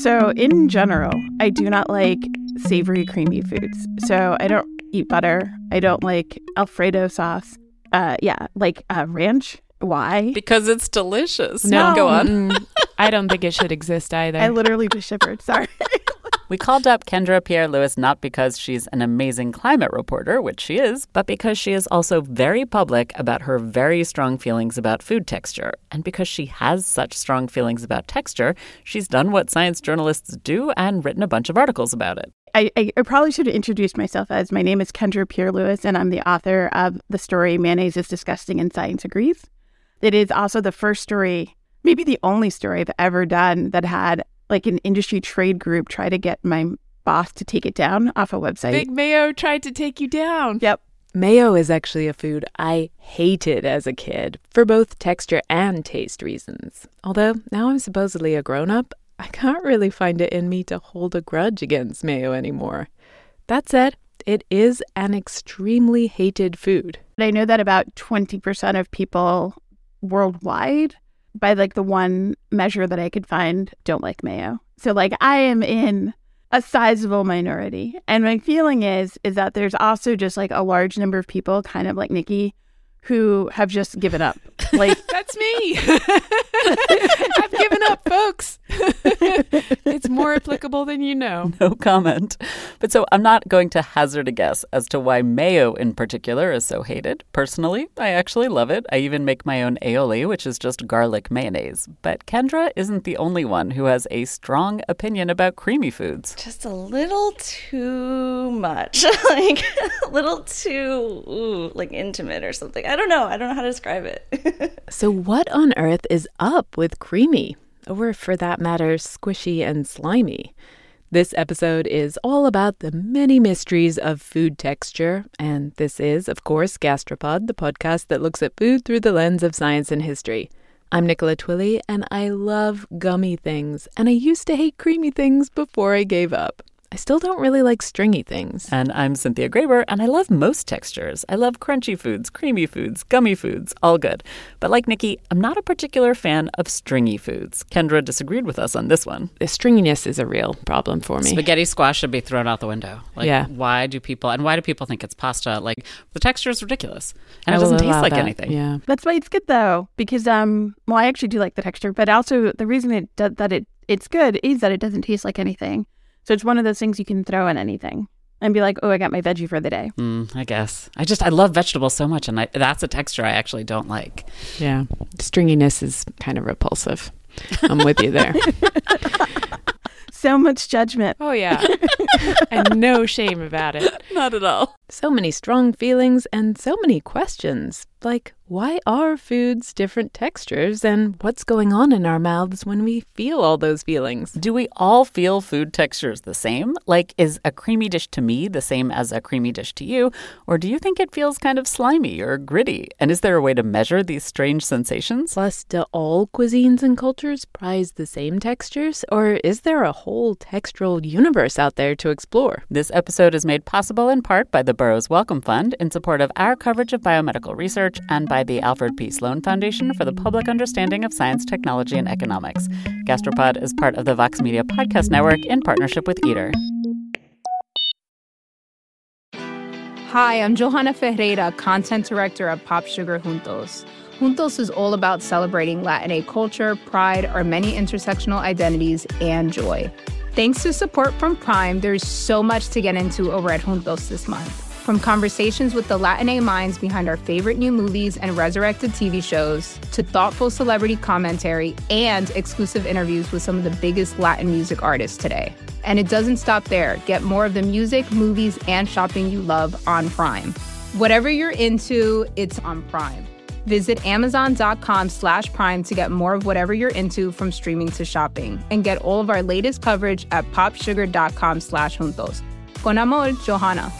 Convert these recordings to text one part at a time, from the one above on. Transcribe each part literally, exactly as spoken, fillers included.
So in general, I do not like savory, creamy foods. So I don't eat butter. I don't like Alfredo sauce. Uh, yeah, like uh, ranch. Why? Because it's delicious. No, Go on. mm, I don't think it should exist either. I literally just shivered. Sorry. We called up Kendra Pierre-Louis not because she's an amazing climate reporter, which she is, but because she is also very public about her very strong feelings about food texture. And because she has such strong feelings about texture, she's done what science journalists do and written a bunch of articles about it. I, I, I probably should have introduced myself as my name is Kendra Pierre-Louis, and I'm the author of the story Mayonnaise is Disgusting and Science Agrees. It is also the first story, maybe the only story I've ever done that had like an industry trade group try to get my boss to take it down off a website. Big Mayo tried to take you down. Yep. Mayo is actually a food I hated as a kid for both texture and taste reasons. Although now I'm supposedly a grown-up, I can't really find it in me to hold a grudge against mayo anymore. That said, it is an extremely hated food. I know that about twenty percent of people worldwide, by like the one measure that I could find, don't like mayo. So like I am in a sizable minority. And my feeling is, is that there's also just like a large number of people, kind of like Nikki, who have just given up. Like that's me. I've given up, folks. It's more applicable than you know. No comment. But so I'm not going to hazard a guess as to why mayo in particular is so hated. Personally, I actually love it. I even make my own aioli, which is just garlic mayonnaise. But Kendra isn't the only one who has a strong opinion about creamy foods. Just a little too much. Like a little too, ooh, like intimate or something. I don't know. I don't know how to describe it. So what on earth is up with creamy? Or for that matter, squishy and slimy? This episode is all about the many mysteries of food texture. And this is, of course, Gastropod, the podcast that looks at food through the lens of science and history. I'm Nicola Twilley, and I love gummy things. And I used to hate creamy things before I gave up. I still don't really like stringy things. And I'm Cynthia Graber, and I love most textures. I love crunchy foods, creamy foods, gummy foods, all good. But like Nikki, I'm not a particular fan of stringy foods. Kendra disagreed with us on this one. The stringiness is a real problem for me. Spaghetti squash should be thrown out the window. Like, yeah. Why do people, and why do people think it's pasta? Like, the texture is ridiculous. And I it doesn't will taste allow like that. anything. Yeah. that's why it's good though, because um, well, I actually do like the texture, but also the reason it do- that it it's good is that it doesn't taste like anything. So it's one of those things you can throw in anything and be like, oh, I got my veggie for the day. Mm, I guess. I just, I love vegetables so much, and I, that's a texture I actually don't like. Yeah. Stringiness is kind of repulsive. I'm with you there. So much judgment. Oh, yeah. And no shame about it. Not at all. So many strong feelings and so many questions. Like, why are foods different textures, and what's going on in our mouths when we feel all those feelings? Do we all feel food textures the same? Like, is a creamy dish to me the same as a creamy dish to you? Or do you think it feels kind of slimy or gritty? And is there a way to measure these strange sensations? Plus, do all cuisines and cultures prize the same textures? Or is there a whole textural universe out there to explore? This episode is made possible in part by the Burroughs Wellcome Fund in support of our coverage of biomedical research, and by the Alfred P. Sloan Foundation for the Public Understanding of Science, Technology, and Economics. Gastropod is part of the Vox Media Podcast Network in partnership with Eater. Hi, I'm Johanna Ferreira, content director of Pop Sugar Juntos. Juntos is all about celebrating Latinx culture, pride, our many intersectional identities, and joy. Thanks to support from Prime, there's so much to get into over at Juntos this month. From conversations with the Latinx minds behind our favorite new movies and resurrected T V shows, to thoughtful celebrity commentary and exclusive interviews with some of the biggest Latin music artists today. And it doesn't stop there. Get more of the music, movies, and shopping you love on Prime. Whatever you're into, it's on Prime. Visit amazon.com slash prime to get more of whatever you're into, from streaming to shopping. And get all of our latest coverage at popsugar.com slash juntos. Con amor, Johanna.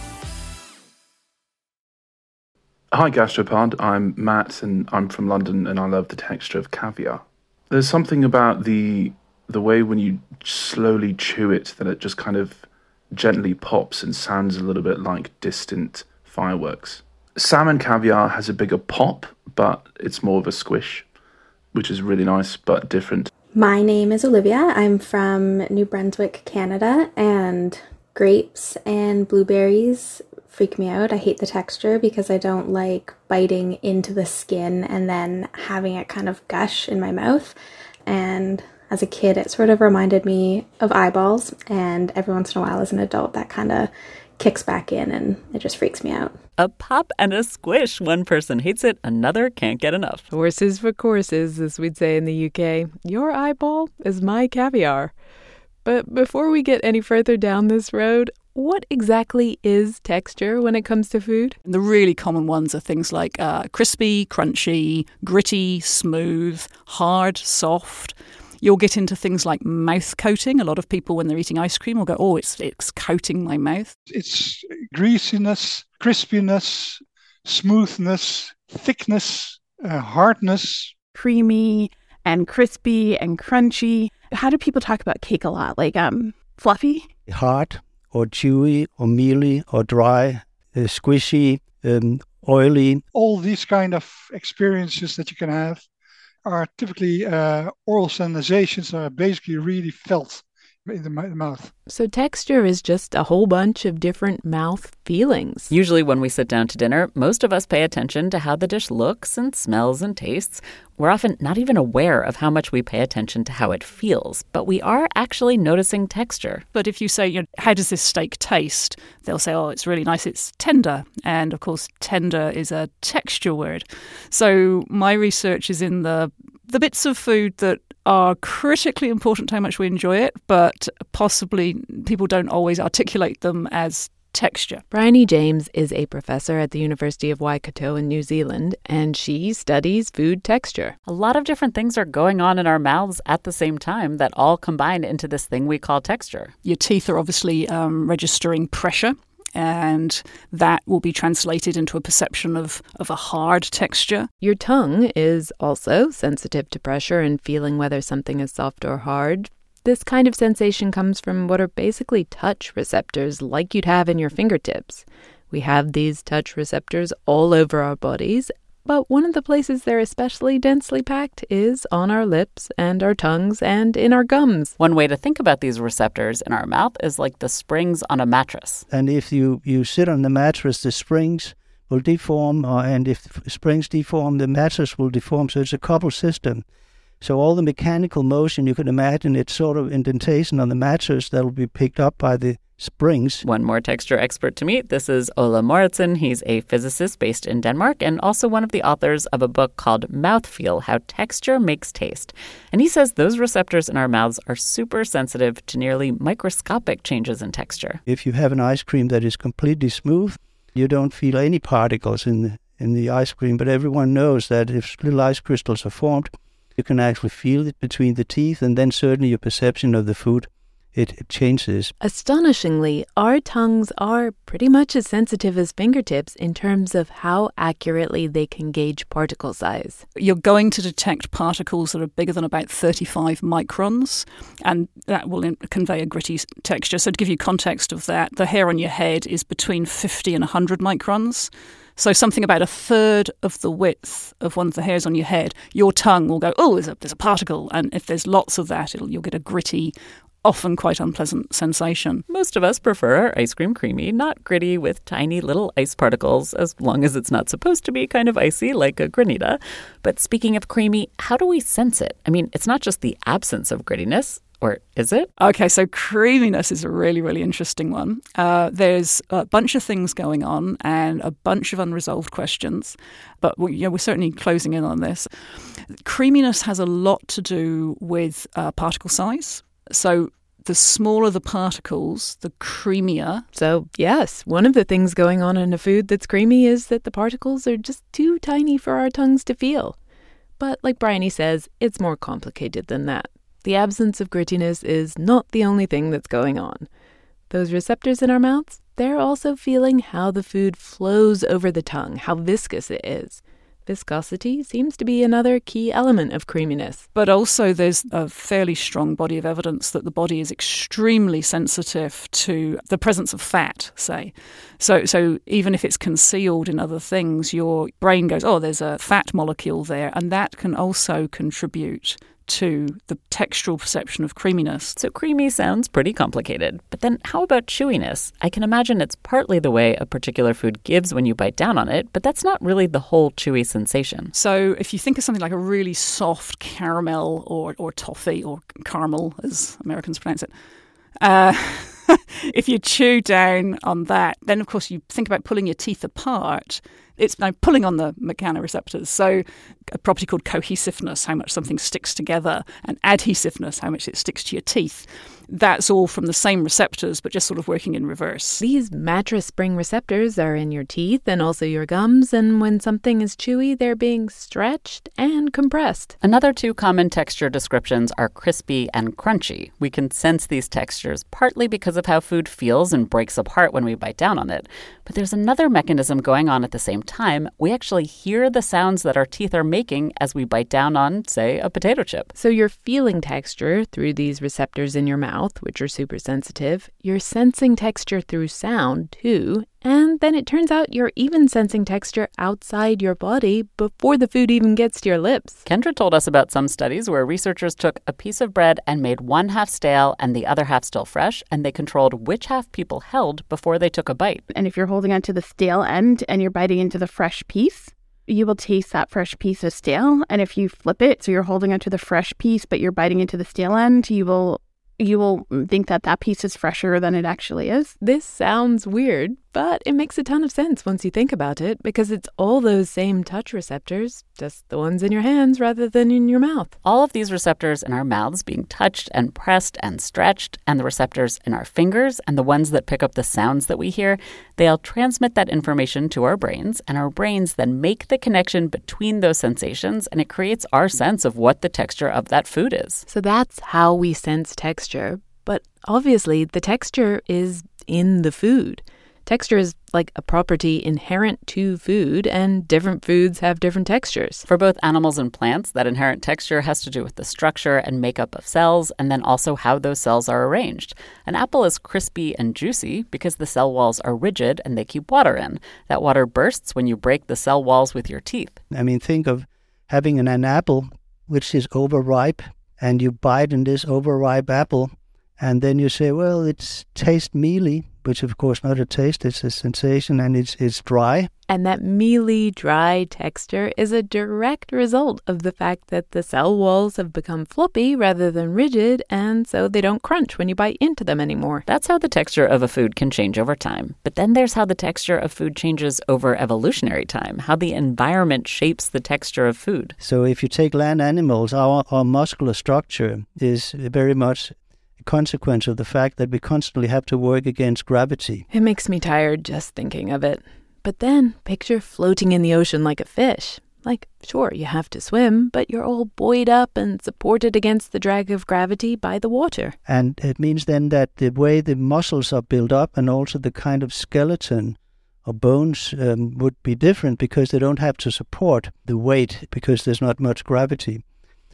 Hi Gastropod, I'm Matt and I'm from London and I love the texture of caviar. There's something about the the way when you slowly chew it that it just kind of gently pops and sounds a little bit like distant fireworks. Salmon caviar has a bigger pop, but it's more of a squish, which is really nice but different. My name is Olivia. I'm from New Brunswick, Canada, and grapes and blueberries freak me out. I hate the texture because I don't like biting into the skin and then having it kind of gush in my mouth. And as a kid, it sort of reminded me of eyeballs, and every once in a while as an adult, that kind of kicks back in and it just freaks me out. A pop and a squish. One person hates it, another can't get enough. Horses for courses, as we'd say in the U K. Your eyeball is my caviar. But before we get any further down this road, what exactly is texture when it comes to food? The really common ones are things like uh, crispy, crunchy, gritty, smooth, hard, soft. You'll get into things like mouth coating. A lot of people, when they're eating ice cream, will go, oh, it's it's coating my mouth. It's greasiness, crispiness, smoothness, thickness, uh, hardness. Creamy and crispy and crunchy. How do people talk about cake a lot? Like um, fluffy? Hard or chewy or mealy or dry, uh, squishy, um, oily. All these kind of experiences that you can have are typically uh, oral sensations that are basically really felt in the mouth. So texture is just a whole bunch of different mouth feelings. Usually when we sit down to dinner, most of us pay attention to how the dish looks and smells and tastes. We're often not even aware of how much we pay attention to how it feels, but we are actually noticing texture. But if you say, you know, how does this steak taste? They'll say, oh, it's really nice, it's tender. And of course, tender is a texture word. So my research is in the the bits of food that are critically important to how much we enjoy it, but possibly people don't always articulate them as texture. Bryony James is a professor at the University of Waikato in New Zealand, and she studies food texture. A lot of different things are going on in our mouths at the same time that all combine into this thing we call texture. Your teeth are obviously um, registering pressure, and that will be translated into a perception of, of a hard texture. Your tongue is also sensitive to pressure and feeling whether something is soft or hard. This kind of sensation comes from what are basically touch receptors like you'd have in your fingertips. We have these touch receptors all over our bodies, but one of the places they're especially densely packed is on our lips and our tongues and in our gums. One way to think about these receptors in our mouth is like the springs on a mattress. And if you, you sit on the mattress, the springs will deform, or, and if the springs deform, the mattress will deform. So it's a coupled system. So all the mechanical motion, you can imagine it's sort of indentation on the mattress that will be picked up by the springs. One more texture expert to meet. This is Ola Moritzen. He's a physicist based in Denmark and also one of the authors of a book called Mouthfeel, How Texture Makes Taste. And he says those receptors in our mouths are super sensitive to nearly microscopic changes in texture. If you have an ice cream that is completely smooth, you don't feel any particles in the, in the ice cream. But everyone knows that if little ice crystals are formed, you can actually feel it between the teeth, and then certainly your perception of the food, it, it changes. Astonishingly, our tongues are pretty much as sensitive as fingertips in terms of how accurately they can gauge particle size. You're going to detect particles that are bigger than about thirty-five microns, and that will in- convey a gritty texture. So to give you context of that, the hair on your head is between fifty and one hundred microns. So something about a third of the width of one of the hairs on your head, your tongue will go, oh, there's a, there's a particle. And if there's lots of that, it'll, you'll get a gritty, often quite unpleasant sensation. Most of us prefer our ice cream creamy, not gritty with tiny little ice particles, as long as it's not supposed to be kind of icy like a granita. But speaking of creamy, how do we sense it? I mean, it's not just the absence of grittiness. Or is it? Okay, so creaminess is a really, really interesting one. Uh, there's a bunch of things going on and a bunch of unresolved questions, but we, you know, we're certainly closing in on this. Creaminess has a lot to do with uh, particle size. So the smaller the particles, the creamier. So yes, one of the things going on in a food that's creamy is that the particles are just too tiny for our tongues to feel. But like Bryony says, it's more complicated than that. The absence of grittiness is not the only thing that's going on. Those receptors in our mouths, they're also feeling how the food flows over the tongue, how viscous it is. Viscosity seems to be another key element of creaminess. But also there's a fairly strong body of evidence that the body is extremely sensitive to the presence of fat, say. So so even if it's concealed in other things, your brain goes, oh, there's a fat molecule there, and that can also contribute to the textural perception of creaminess. So creamy sounds pretty complicated. But then how about chewiness? I can imagine it's partly the way a particular food gives when you bite down on it, but that's not really the whole chewy sensation. So if you think of something like a really soft caramel or, or toffee or caramel, as Americans pronounce it, uh, if you chew down on that, then of course you think about pulling your teeth apart. It's now pulling on the mechanoreceptors. So a property called cohesiveness, how much something sticks together, and adhesiveness, how much it sticks to your teeth. That's all from the same receptors, but just sort of working in reverse. These mattress spring receptors are in your teeth and also your gums, and when something is chewy, they're being stretched and compressed. Another two common texture descriptions are crispy and crunchy. We can sense these textures partly because of how food feels and breaks apart when we bite down on it. But there's another mechanism going on at the same time. We actually hear the sounds that our teeth are making as we bite down on, say, a potato chip. So you're feeling texture through these receptors in your mouth, which are super sensitive. You're sensing texture through sound, too. And then it turns out you're even sensing texture outside your body before the food even gets to your lips. Kendra told us about some studies where researchers took a piece of bread and made one half stale and the other half still fresh, and they controlled which half people held before they took a bite. And if you're holding onto the stale end and you're biting into the fresh piece, you will taste that fresh piece as stale. And if you flip it, so you're holding onto the fresh piece, but you're biting into the stale end, you will you will think that that piece is fresher than it actually is. This sounds weird, but it makes a ton of sense once you think about it, because it's all those same touch receptors, just the ones in your hands rather than in your mouth. All of these receptors in our mouths being touched and pressed and stretched, and the receptors in our fingers and the ones that pick up the sounds that we hear, they all transmit that information to our brains, and our brains then make the connection between those sensations, and it creates our sense of what the texture of that food is. So that's how we sense texture. But obviously, the texture is in the food. Texture is like a property inherent to food, and different foods have different textures. For both animals and plants, that inherent texture has to do with the structure and makeup of cells, and then also how those cells are arranged. An apple is crispy and juicy because the cell walls are rigid and they keep water in. That water bursts when you break the cell walls with your teeth. I mean, think of having an, an apple which is overripe, and you bite in this overripe apple, and then you say, well, it tastes mealy, which of course not a taste, it's a sensation, and it's it's dry. And that mealy, dry texture is a direct result of the fact that the cell walls have become floppy rather than rigid, and so they don't crunch when you bite into them anymore. That's how the texture of a food can change over time. But then there's how the texture of food changes over evolutionary time, how the environment shapes the texture of food. So if you take land animals, our, our muscular structure is very much a consequence of the fact that we constantly have to work against gravity. It makes me tired just thinking of it. But then, picture floating in the ocean like a fish. Like, sure, you have to swim, but you're all buoyed up and supported against the drag of gravity by the water. And it means then that the way the muscles are built up and also the kind of skeleton or bones um, would be different because they don't have to support the weight because there's not much gravity.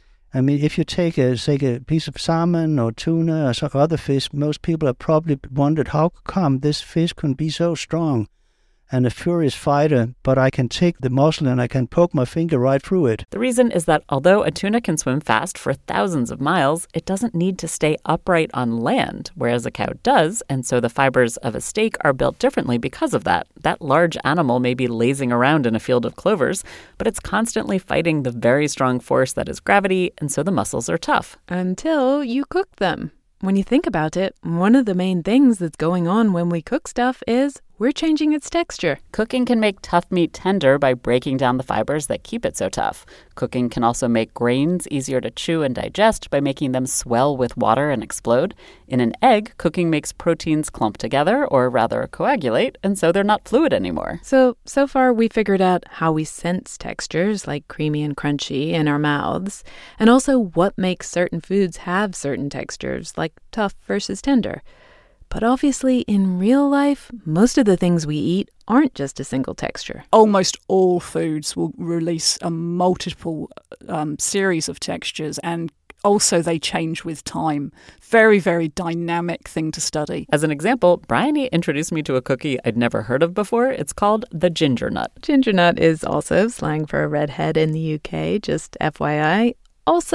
I mean, if you take a, say, a piece of salmon or tuna or some other fish, most people have probably wondered how come this fish can be so strong and a furious fighter, but I can take the muscle and I can poke my finger right through it. The reason is that although a tuna can swim fast for thousands of miles, it doesn't need to stay upright on land, whereas a cow does, and so the fibers of a steak are built differently because of that. That large animal may be lazing around in a field of clovers, but it's constantly fighting the very strong force that is gravity, and so the muscles are tough. Until you cook them. When you think about it, one of the main things that's going on when we cook stuff is we're changing its texture. Cooking can make tough meat tender by breaking down the fibers that keep it so tough. Cooking can also make grains easier to chew and digest by making them swell with water and explode. In an egg, cooking makes proteins clump together, or rather coagulate, and so they're not fluid anymore. So, so far we figured out how we sense textures like creamy and crunchy in our mouths, and also what makes certain foods have certain textures, like tough versus tender. But obviously, in real life, most of the things we eat aren't just a single texture. Almost all foods will release a multiple um, series of textures, and also they change with time. Very, very dynamic thing to study. As an example, Bryony introduced me to a cookie I'd never heard of before. It's called the ginger nut. Ginger nut is also slang for a redhead in the U K, just F Y I. Also,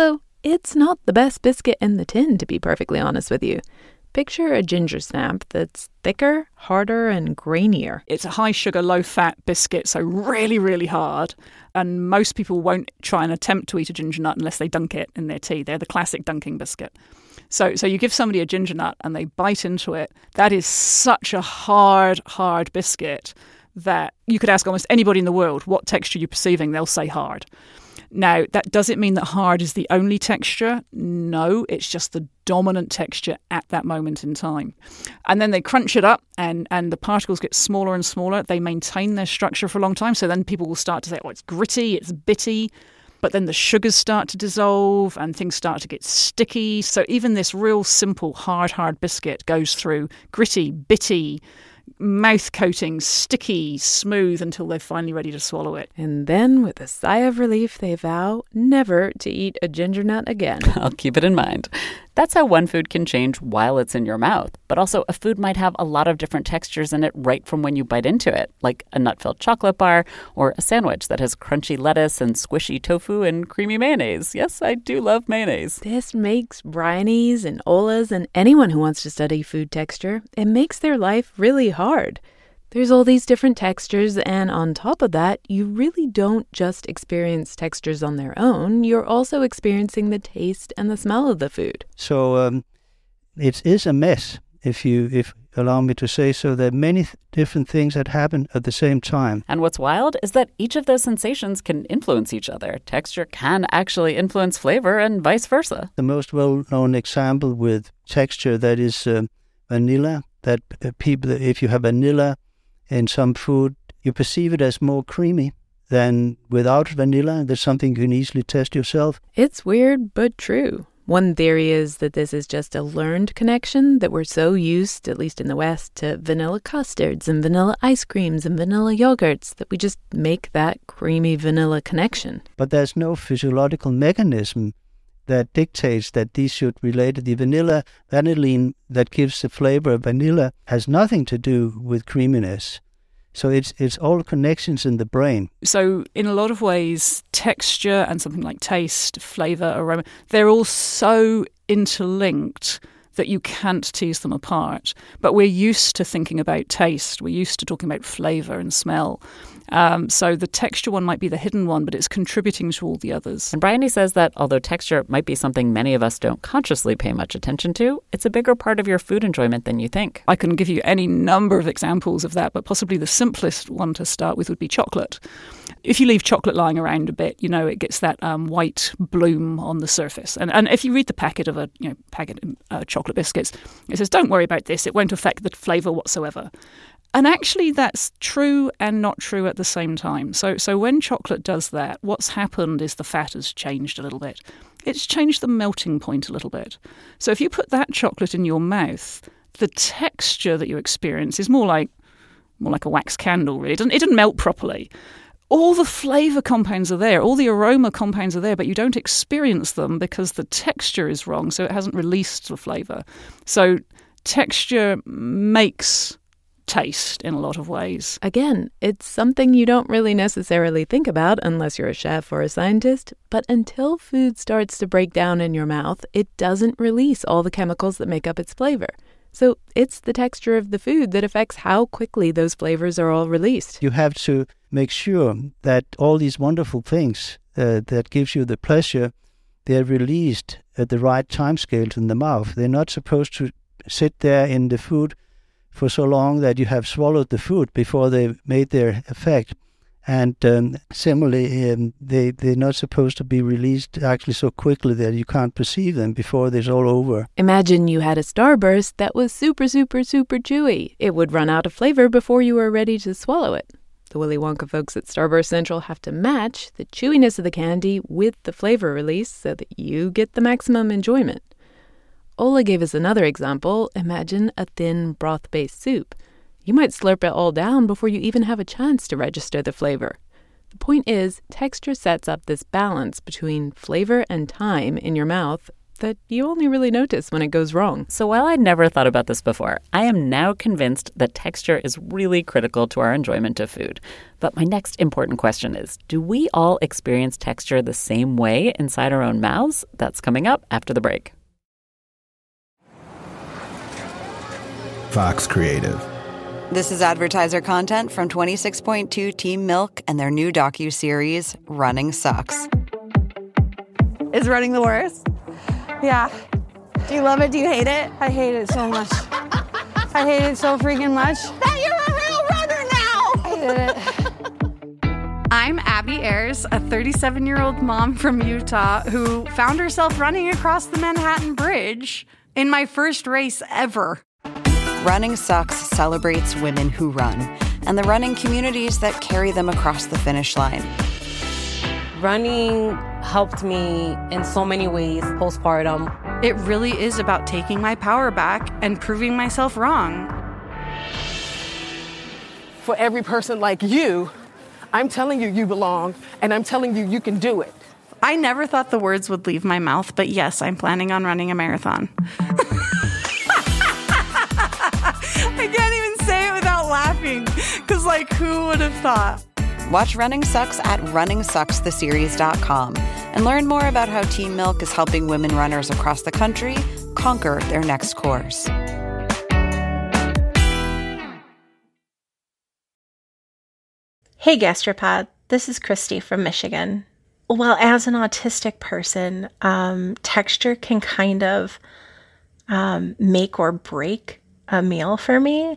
it's not the best biscuit in the tin, to be perfectly honest with you. Picture a ginger snap that's thicker, harder, and grainier. It's a high-sugar, low-fat biscuit, so really, really hard. And most people won't try and attempt to eat a ginger nut unless they dunk it in their tea. They're the classic dunking biscuit. So so you give somebody a ginger nut and they bite into it. That is such a hard, hard biscuit that you could ask almost anybody in the world, what texture you're perceiving, they'll say hard. Now, that doesn't mean that hard is the only texture. No, it's just the dominant texture at that moment in time. And then they crunch it up and, and the particles get smaller and smaller. They maintain their structure for a long time. So then people will start to say, oh, it's gritty, it's bitty. But then the sugars start to dissolve and things start to get sticky. So even this real simple, hard, hard biscuit goes through gritty, bitty, mouth coating, sticky, smooth until they're finally ready to swallow it. And then, with a sigh of relief, they vow never to eat a ginger nut again. I'll keep it in mind. That's how one food can change while it's in your mouth. But also, a food might have a lot of different textures in it right from when you bite into it, like a nut-filled chocolate bar or a sandwich that has crunchy lettuce and squishy tofu and creamy mayonnaise. Yes, I do love mayonnaise. This makes Bryonies and Olas and anyone who wants to study food texture, it makes their life really hard. There's all these different textures, and on top of that, you really don't just experience textures on their own. You're also experiencing the taste and the smell of the food. So um, it is a mess, if you if allow me to say so. There are many th- different things that happen at the same time. And what's wild is that each of those sensations can influence each other. Texture can actually influence flavor and vice versa. The most well-known example with texture, that is uh, vanilla, that uh, people, if you have vanilla in some food, you perceive it as more creamy than without vanilla. That's something you can easily test yourself. It's weird, but true. One theory is that this is just a learned connection, that we're so used, at least in the West, to vanilla custards and vanilla ice creams and vanilla yogurts that we just make that creamy vanilla connection. But there's no physiological mechanism that dictates that these should relate. The vanilla, vanillin that gives the flavor of vanilla has nothing to do with creaminess. So it's it's all connections in the brain. So in a lot of ways, texture and something like taste, flavor, aroma, they're all so interlinked that you can't tease them apart. But we're used to thinking about taste. We're used to talking about flavor and smell. Um, so the texture one might be the hidden one, but it's contributing to all the others. And Bryony says that although texture might be something many of us don't consciously pay much attention to, it's a bigger part of your food enjoyment than you think. I can give you any number of examples of that, but possibly the simplest one to start with would be chocolate. If you leave chocolate lying around a bit, you know, it gets that um, white bloom on the surface. And and if you read the packet of a you know packet of uh, chocolate biscuits, it says, don't worry about this, it won't affect the flavour whatsoever. And actually that's true and not true at the same time. So so when chocolate does that, what's happened is the fat has changed a little bit. It's changed the melting point a little bit. So if you put that chocolate in your mouth, the texture that you experience is more like more like a wax candle, really. It doesn't, it doesn't melt properly. All the flavour compounds are there, all the aroma compounds are there, but you don't experience them because the texture is wrong, so it hasn't released the flavour. So texture makes taste in a lot of ways. Again, it's something you don't really necessarily think about unless you're a chef or a scientist, but until food starts to break down in your mouth, it doesn't release all the chemicals that make up its flavor. So it's the texture of the food that affects how quickly those flavors are all released. You have to make sure that all these wonderful things uh, that gives you the pleasure, they're released at the right time scales in the mouth. They're not supposed to sit there in the food for so long that you have swallowed the food before they made their effect. And um, similarly, um, they, they're not supposed to be released actually so quickly that you can't perceive them before it's all over. Imagine you had a Starburst that was super, super, super chewy. It would run out of flavor before you were ready to swallow it. The Willy Wonka folks at Starburst Central have to match the chewiness of the candy with the flavor release so that you get the maximum enjoyment. Ola gave us another example. Imagine a thin broth-based soup. You might slurp it all down before you even have a chance to register the flavor. The point is, texture sets up this balance between flavor and time in your mouth that you only really notice when it goes wrong. So while I'd never thought about this before, I am now convinced that texture is really critical to our enjoyment of food. But my next important question is, do we all experience texture the same way inside our own mouths? That's coming up after the break. Fox Creative. This is advertiser content from twenty-six point two Team Milk and their new docuseries, Running Sucks. Is running the worst? Yeah. Do you love it? Do you hate it? I hate it so much. I hate it so freaking much. That you're a real runner now! I hate it. I'm Abby Ayers, a thirty-seven-year-old mom from Utah who found herself running across the Manhattan Bridge in my first race ever. Running Sucks celebrates women who run and the running communities that carry them across the finish line. Running helped me in so many ways postpartum. It really is about taking my power back and proving myself wrong. For every person like you, I'm telling you you belong, and I'm telling you you can do it. I never thought the words would leave my mouth, but yes, I'm planning on running a marathon. I can't even say it without laughing, because, like, who would have thought? Watch Running Sucks at running sucks the series dot com and learn more about how Team Milk is helping women runners across the country conquer their next course. Hey Gastropod, this is Christy from Michigan. Well, as an autistic person, um, texture can kind of um, make or break a meal for me.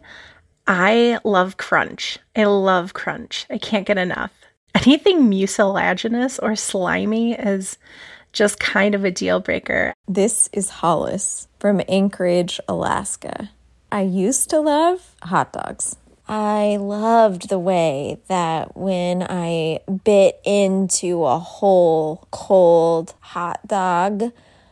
I love crunch. I love crunch. I can't get enough. Anything mucilaginous or slimy is just kind of a deal breaker. This is Hollis from Anchorage, Alaska. I used to love hot dogs. I loved the way that when I bit into a whole cold hot dog,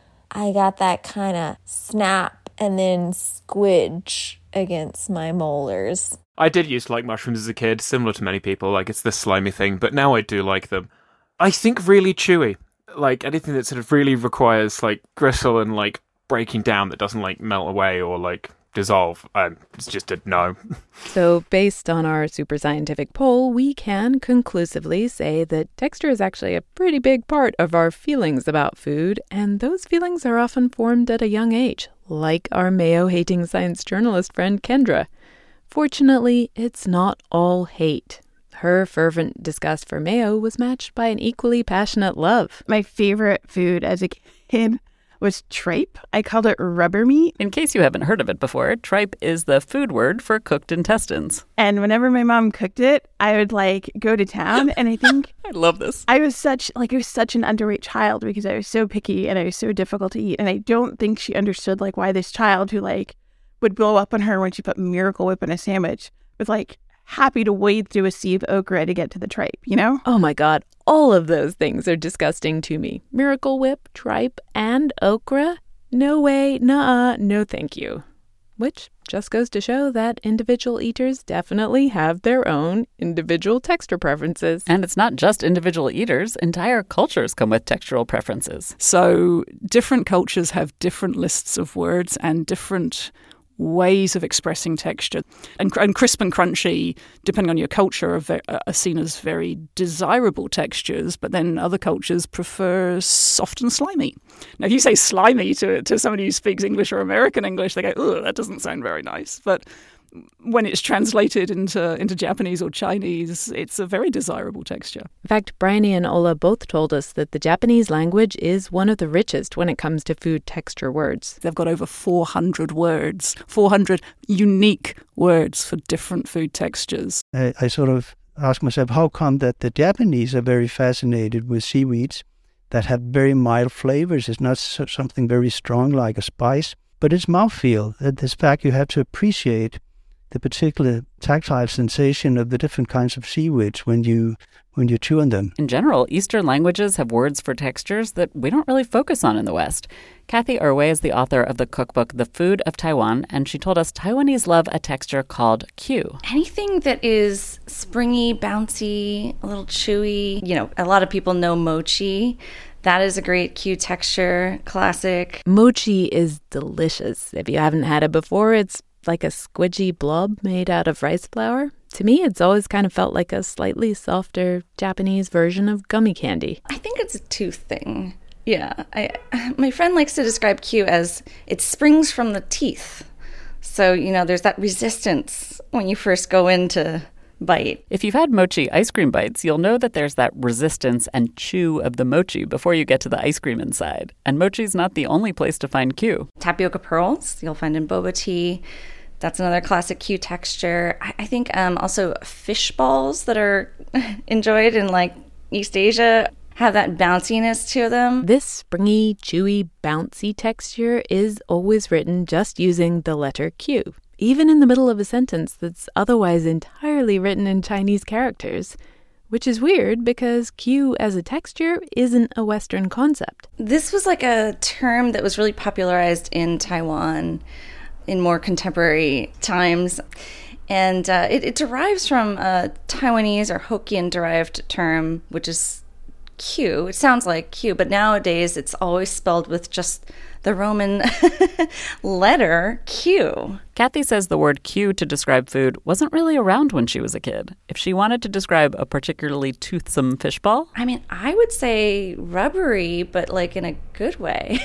I got that kind of snap and then squidge against my molars. I did used to like mushrooms as a kid, similar to many people. Like, it's this slimy thing, but now I do like them. I think really chewy. Like, anything that sort of really requires, like, gristle and, like, breaking down that doesn't, like, melt away or, like, dissolve. Um, it's just a no. So based on our super scientific poll, we can conclusively say that texture is actually a pretty big part of our feelings about food, and those feelings are often formed at a young age, like our Mayo-hating science journalist friend Kendra. Fortunately, it's not all hate. Her fervent disgust for Mayo was matched by an equally passionate love. My favorite food as a kid was tripe. I called it rubber meat. In case you haven't heard of it before, tripe is the food word for cooked intestines. And whenever my mom cooked it, I would like go to town, and I think I love this. I was such like I was such an underweight child because I was so picky and I was so difficult to eat, and I don't think she understood like why this child who like would blow up on her when she put Miracle Whip in a sandwich was like happy to wade through a sea of okra to get to the tripe, you know? Oh my God, all of those things are disgusting to me. Miracle Whip, tripe, and okra? No way, nuh-uh, no thank you. Which just goes to show that individual eaters definitely have their own individual texture preferences. And it's not just individual eaters. Entire cultures come with textural preferences. So different cultures have different lists of words and different ways of expressing texture. And, and crisp and crunchy, depending on your culture, are, ve- are seen as very desirable textures, but then other cultures prefer soft and slimy. Now, if you say slimy to, to somebody who speaks English or American English, they go, oh, that doesn't sound very nice. But when it's translated into, into Japanese or Chinese, it's a very desirable texture. In fact, Bryony and Ola both told us that the Japanese language is one of the richest when it comes to food texture words. They've got over four hundred words, four hundred unique words for different food textures. I, I sort of ask myself, how come that the Japanese are very fascinated with seaweeds that have very mild flavors? It's not so, something very strong like a spice, but it's mouthfeel. This fact you have to appreciate the particular tactile sensation of the different kinds of seaweeds when you when you chew on them. In general, Eastern languages have words for textures that we don't really focus on in the West. Kathy Erway is the author of the cookbook The Food of Taiwan, and she told us Taiwanese love a texture called Q. Anything that is springy, bouncy, a little chewy. You know, a lot of people know mochi. That is a great Q texture, classic. Mochi is delicious. If you haven't had it before, it's like a squidgy blob made out of rice flour. To me, it's always kind of felt like a slightly softer Japanese version of gummy candy. I think it's a tooth thing. Yeah, I, my friend likes to describe Q as it springs from the teeth. So, you know, there's that resistance when you first go in to bite. If you've had mochi ice cream bites, you'll know that there's that resistance and chew of the mochi before you get to the ice cream inside. And mochi's not the only place to find Q. Tapioca pearls, you'll find in boba tea. That's another classic Q texture. I, I think um, also fish balls that are enjoyed in like East Asia have that bounciness to them. This springy, chewy, bouncy texture is always written just using the letter Q, even in the middle of a sentence that's otherwise entirely written in Chinese characters, which is weird because Q as a texture isn't a Western concept. This was like a term that was really popularized in Taiwan in more contemporary times. And uh, it, it derives from a Taiwanese or Hokkien-derived term, which is Q. It sounds like Q, but nowadays it's always spelled with just the Roman letter Q. Kathy says the word Q to describe food wasn't really around when she was a kid. If she wanted to describe a particularly toothsome fish ball, I mean, I would say rubbery, but like in a good way.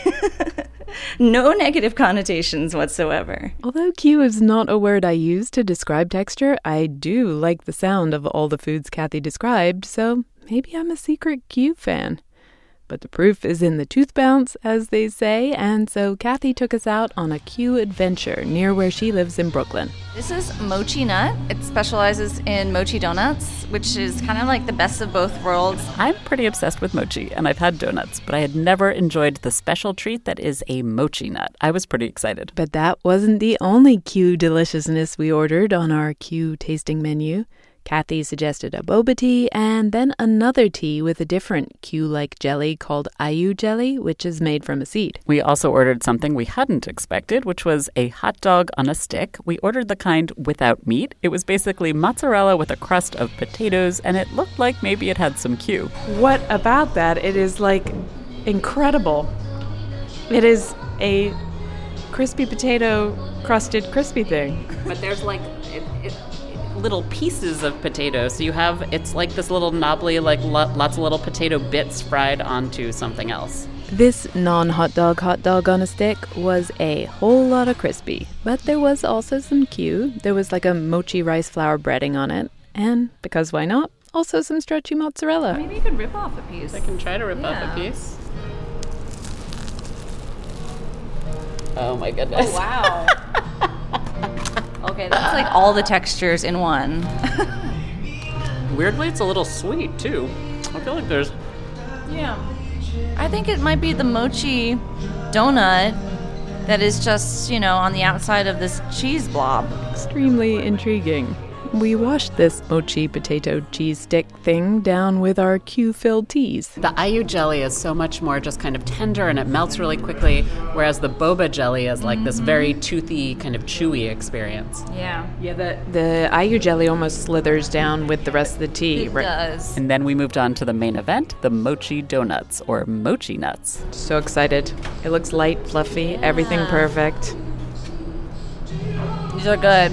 No negative connotations whatsoever. Although Q is not a word I use to describe texture, I do like the sound of all the foods Kathy described, so maybe I'm a secret Q fan. But the proof is in the tooth bounce, as they say, and so Kathy took us out on a Q adventure near where she lives in Brooklyn. This is Mochi Nut. It specializes in mochi donuts, which is kind of like the best of both worlds. I'm pretty obsessed with mochi, and I've had donuts, but I had never enjoyed the special treat that is a mochi nut. I was pretty excited. But that wasn't the only Q deliciousness we ordered on our Q tasting menu. Kathy suggested a boba tea and then another tea with a different Q-like jelly called ayu jelly, which is made from a seed. We also ordered something we hadn't expected, which was a hot dog on a stick. We ordered the kind without meat. It was basically mozzarella with a crust of potatoes, and it looked like maybe it had some Q. What about that? It is like incredible. It is a crispy potato crusted crispy thing. But there's like... It, it, little pieces of potato, so you have it's like this little knobbly, like lo- lots of little potato bits fried onto something else. This non-hot dog hot dog on a stick was a whole lot of crispy, but there was also some Q. There was like a mochi rice flour breading on it, and because why not, also some stretchy mozzarella. Maybe you could rip off a piece. I can try to rip yeah. off a piece. Oh my goodness. Oh wow. Okay, that's like all the textures in one. Weirdly, it's a little sweet, too. I feel like there's... Yeah. I think it might be the mochi donut that is just, you know, on the outside of this cheese blob. Extremely intriguing. We washed this mochi potato cheese stick thing down with our Q-filled teas. The ayu jelly is so much more just kind of tender and it melts really quickly, whereas the boba jelly is like mm-hmm. this very toothy, kind of chewy experience. Yeah. Yeah, the, the ayu jelly almost slithers down with the rest of the tea. It right? does. And then we moved on to the main event, the mochi donuts, or mochi nuts. So excited. It looks light, fluffy, yeah. Everything perfect. These are good.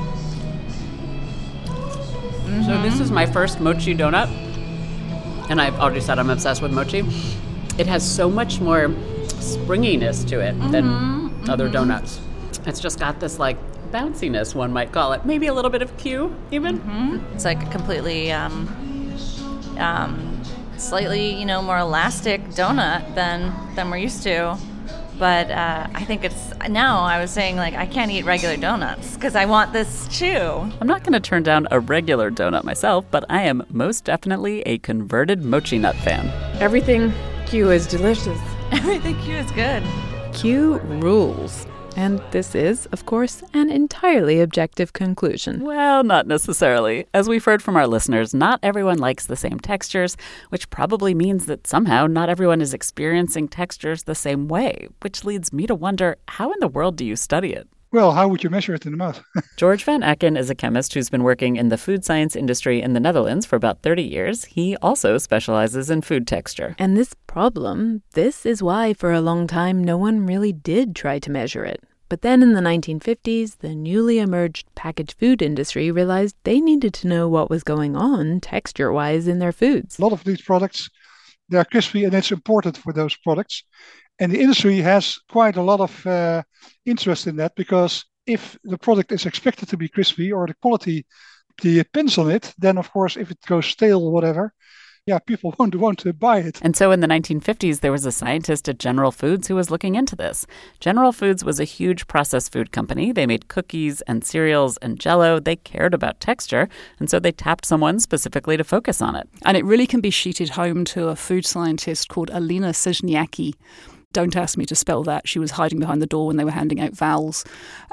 So this is my first mochi donut, and I've already said I'm obsessed with mochi. It has so much more springiness to it mm-hmm. than mm-hmm. other donuts. It's just got this like bounciness, one might call it. Maybe a little bit of Q, even. Mm-hmm. It's like a completely, um, um, slightly, you know, more elastic donut than than we're used to. But uh, I think it's, now I was saying, like, I can't eat regular donuts because I want this chew. I'm not going to turn down a regular donut myself, but I am most definitely a converted mochi nut fan. Everything Q is delicious. Everything Q is good. Q rules. And this is, of course, an entirely objective conclusion. Well, not necessarily. As we've heard from our listeners, not everyone likes the same textures, which probably means that somehow not everyone is experiencing textures the same way, which leads me to wonder, how in the world do you study it? Well, how would you measure it in the mouth? George Van Aken is a chemist who's been working in the food science industry in the Netherlands for about thirty years. He also specializes in food texture. And this problem, this is why for a long time no one really did try to measure it. But then in the nineteen fifties, the newly emerged packaged food industry realized they needed to know what was going on texture-wise in their foods. A lot of these products, they are crispy, and it's important for those products. And the industry has quite a lot of uh, interest in that, because if the product is expected to be crispy or the quality depends on it, then of course if it goes stale or whatever, yeah, people won't want to buy it. And so in the nineteen fifties, there was a scientist at General Foods who was looking into this. General Foods was a huge processed food company. They made cookies and cereals and Jell-O. They cared about texture, and so they tapped someone specifically to focus on it. And it really can be sheeted home to a food scientist called Alina Szyniacki. Don't ask me to spell that. She was hiding behind the door when they were handing out vowels.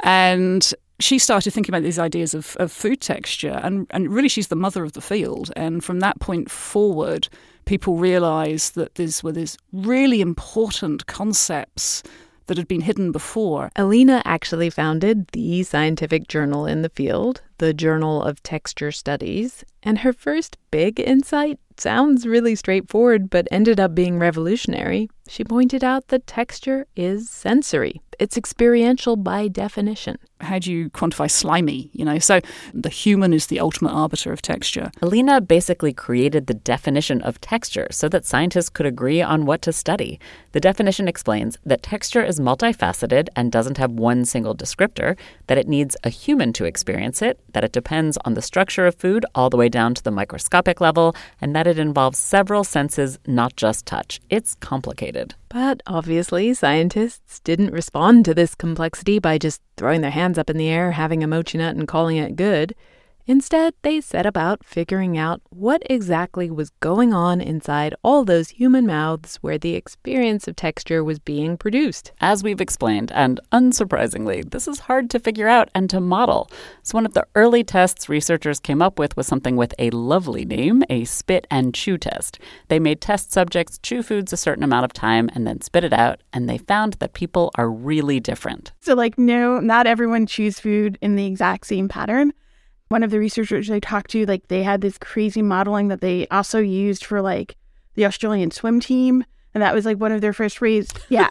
And she started thinking about these ideas of, of food texture, and, and really she's the mother of the field. And from that point forward, people realised that these were these really important concepts that had been hidden before. Alina actually founded the scientific journal in the field, the Journal of Texture Studies, and her first big insight sounds really straightforward, but ended up being revolutionary. She pointed out that texture is sensory. It's experiential by definition. How do you quantify slimy? You know, so the human is the ultimate arbiter of texture. Alina basically created the definition of texture so that scientists could agree on what to study. The definition explains that texture is multifaceted and doesn't have one single descriptor, that it needs a human to experience it, that it depends on the structure of food all the way down to the microscopic level, and that it involves several senses, not just touch. It's complicated. But obviously, scientists didn't respond to this complexity by just throwing their hands up in the air, having a mochi nut, and calling it good. Instead, they set about figuring out what exactly was going on inside all those human mouths where the experience of texture was being produced. As we've explained, and unsurprisingly, this is hard to figure out and to model. So one of the early tests researchers came up with was something with a lovely name, a spit and chew test. They made test subjects chew foods a certain amount of time and then spit it out, and they found that people are really different. So, like, no, not everyone chews food in the exact same pattern. One of the researchers I talked to, like, they had this crazy modeling that they also used for, like, the Australian swim team. And that was, like, one of their first ways, yeah,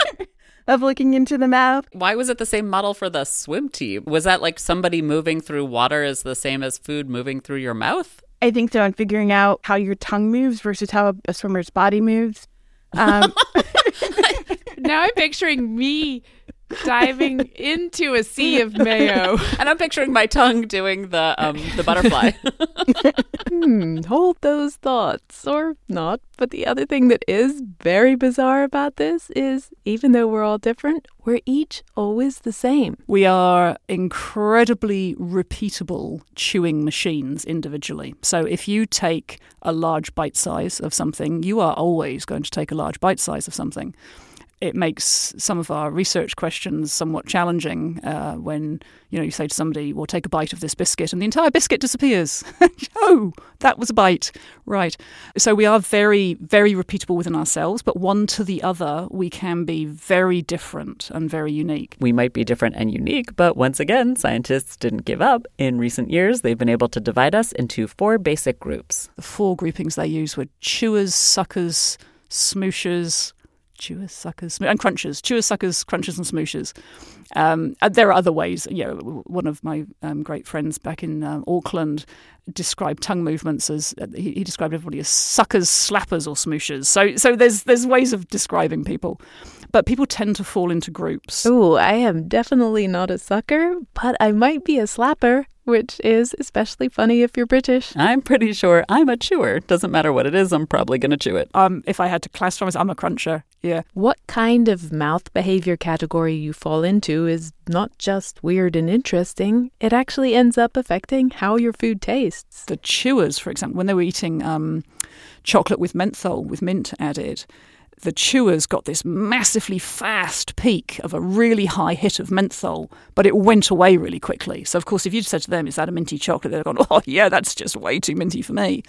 of looking into the mouth. Why was it the same model for the swim team? Was that, like, somebody moving through water is the same as food moving through your mouth? I think so, and figuring out how your tongue moves versus how a swimmer's body moves. Um, now I'm picturing me diving into a sea of mayo. And I'm picturing my tongue doing the um, the butterfly. hmm, hold those thoughts, or not. But the other thing that is very bizarre about this is, even though we're all different, we're each always the same. We are incredibly repeatable chewing machines individually. So if you take a large bite size of something, you are always going to take a large bite size of something. It makes some of our research questions somewhat challenging uh, when, you know, you say to somebody, well, take a bite of this biscuit, and the entire biscuit disappears. Oh, that was a bite. Right. So we are very, very repeatable within ourselves, but one to the other, we can be very different and very unique. We might be different and unique, but once again, scientists didn't give up. In recent years, they've been able to divide us into four basic groups. The four groupings they used were chewers, suckers, smooshers, Chewers, suckers, and crunchers. Chewers, suckers, crunchers, and smooshers. Um, and there are other ways. You know, one of my um, great friends back in uh, Auckland described tongue movements as uh, he, he described everybody as suckers, slappers, or smooshers. So, so there's there's ways of describing people, but people tend to fall into groups. Oh, I am definitely not a sucker, but I might be a slapper, which is especially funny if you're British. I'm pretty sure I'm a chewer. Doesn't matter what it is, I'm probably going to chew it. Um, if I had to classify myself, I'm a cruncher. Yeah. What kind of mouth behavior category you fall into is not just weird and interesting. It actually ends up affecting how your food tastes. The chewers, for example, when they were eating um, chocolate with menthol, with mint added, the chewers got this massively fast peak of a really high hit of menthol, but it went away really quickly. So, of course, if you'd said to them, is that a minty chocolate? They'd have gone, oh, yeah, that's just way too minty for me.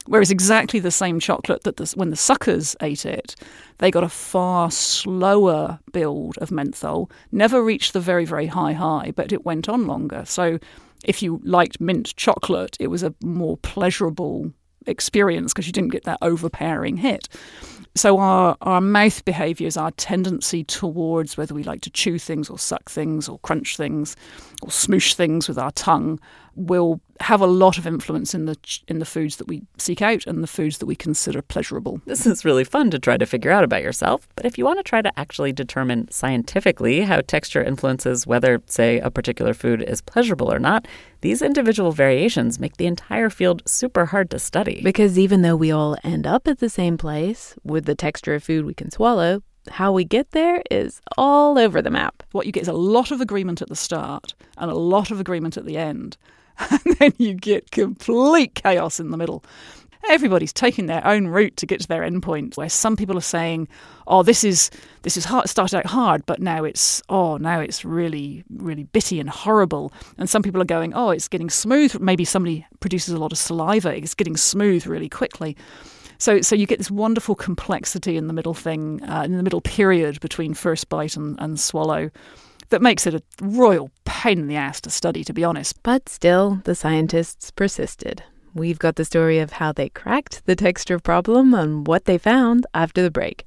Whereas exactly the same chocolate that the, when the suckers ate it, they got a far slower build of menthol, never reached the very, very high high, but it went on longer. So if you liked mint chocolate, it was a more pleasurable experience because you didn't get that overpowering hit. So our, our mouth behaviours, our tendency towards whether we like to chew things or suck things or crunch things or smoosh things with our tongue will have a lot of influence in the in the foods that we seek out and the foods that we consider pleasurable. This is really fun to try to figure out about yourself, but if you want to try to actually determine scientifically how texture influences whether, say, a particular food is pleasurable or not, these individual variations make the entire field super hard to study. Because even though we all end up at the same place with the texture of food we can swallow, how we get there is all over the map. What you get is a lot of agreement at the start and a lot of agreement at the end. And then you get complete chaos in the middle. Everybody's taking their own route to get to their endpoint, where some people are saying, oh, this is this is hard, started out hard, but now it's, oh, now it's really, really bitty and horrible. And some people are going, oh, it's getting smooth. Maybe somebody produces a lot of saliva. It's getting smooth really quickly. So so you get this wonderful complexity in the middle thing, uh, in the middle period between first bite and, and swallow, that makes it a royal pain in the ass to study, to be honest. But still, the scientists persisted. We've got the story of how they cracked the texture problem and what they found after the break.